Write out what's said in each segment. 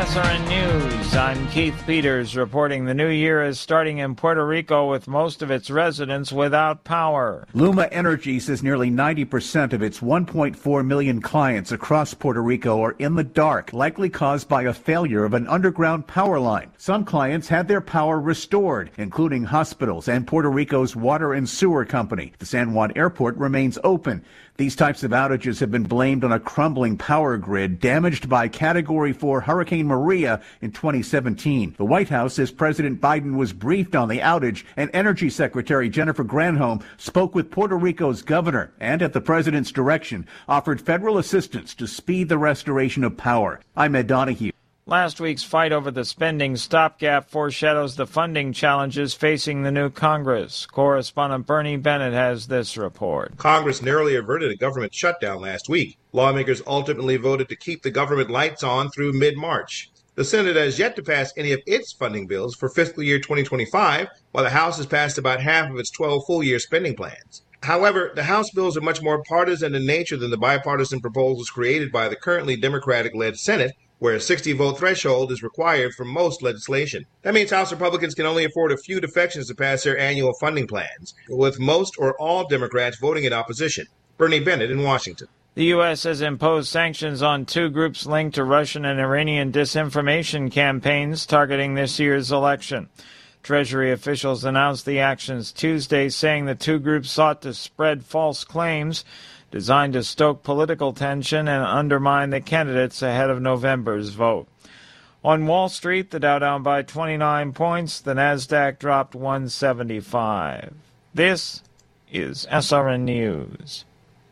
SRN News. I'm Keith Peters reporting the new year is starting in Puerto Rico with most of its residents without power. Luma Energy says nearly 90% of its 1.4 million clients across Puerto Rico are in the dark, likely caused by a failure of an underground power line. Some clients had their power restored, including hospitals and Puerto Rico's water and sewer company. The San Juan Airport remains open. These types of outages have been blamed on a crumbling power grid damaged by Category 4 Hurricane Maria in 2017. The White House says President Biden was briefed on the outage, and Energy Secretary Jennifer Granholm spoke with Puerto Rico's governor and, at the president's direction, offered federal assistance to speed the restoration of power. I'm Ed Donahue. Last week's fight over the spending stopgap foreshadows the funding challenges facing the new Congress. Correspondent Bernie Bennett has this report. Congress narrowly averted a government shutdown last week. Lawmakers ultimately voted to keep the government lights on through mid-March. The Senate has yet to pass any of its funding bills for fiscal year 2025, while the House has passed about half of its 12 full-year spending plans. However, the House bills are much more partisan in nature than the bipartisan proposals created by the currently Democratic-led Senate, where a 60-vote threshold is required for most legislation. That means House Republicans can only afford a few defections to pass their annual funding plans, with most or all Democrats voting in opposition. Bernie Bennett in Washington. The U.S. has imposed sanctions on two groups linked to Russian and Iranian disinformation campaigns targeting this year's election. Treasury officials announced the actions Tuesday, saying the two groups sought to spread false claims designed to stoke political tension and undermine the candidates ahead of November's vote. On Wall Street, the Dow down by 29 points, the Nasdaq dropped 175. This is SRN News.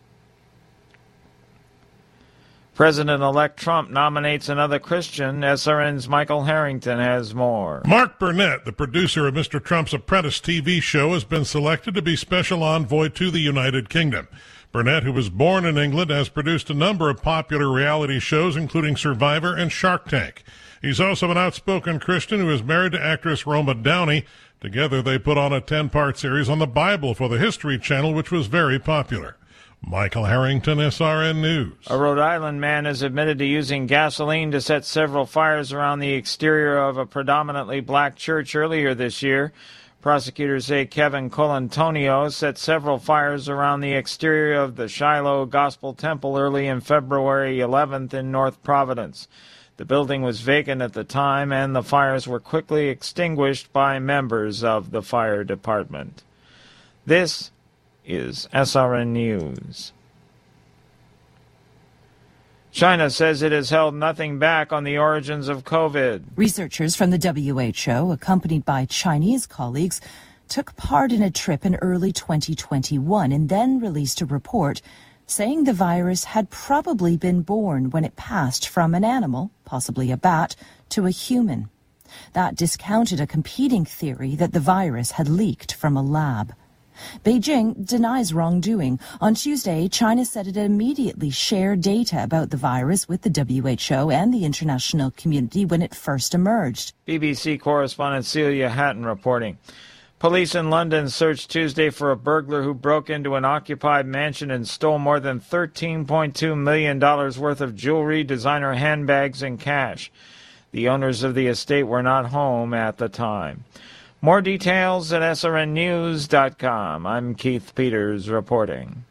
President-elect Trump nominates another Christian. SRN's Michael Harrington has more. Mark Burnett, the producer of Mr. Trump's Apprentice TV show, has been selected to be special envoy to the United Kingdom. Burnett, who was born in England, has produced a number of popular reality shows, including Survivor and Shark Tank. He's also an outspoken Christian who is married to actress Roma Downey. Together, they put on a 10-part series on the Bible for the History Channel, which was very popular. Michael Harrington, SRN News. A Rhode Island man is admitted to using gasoline to set several fires around the exterior of a predominantly black church earlier this year. Prosecutors say Kevin Colantonio set several fires around the exterior of the Shiloh Gospel Temple early in February 11th in North Providence. The building was vacant at the time, and the fires were quickly extinguished by members of the fire department. This is SRN News. China says it has held nothing back on the origins of COVID. Researchers from the WHO, accompanied by Chinese colleagues, took part in a trip in early 2021 and then released a report saying the virus had probably been born when it passed from an animal, possibly a bat, to a human. That discounted a competing theory that the virus had leaked from a lab. Beijing denies wrongdoing. On Tuesday, China said it immediately shared data about the virus with the WHO and the international community when it first emerged. BBC correspondent Celia Hatton reporting. Police in London searched Tuesday for a burglar who broke into an occupied mansion and stole more than $13.2 million worth of jewelry, designer handbags, and cash. The owners of the estate were not home at the time. More details at srnnews.com. I'm Keith Peters reporting.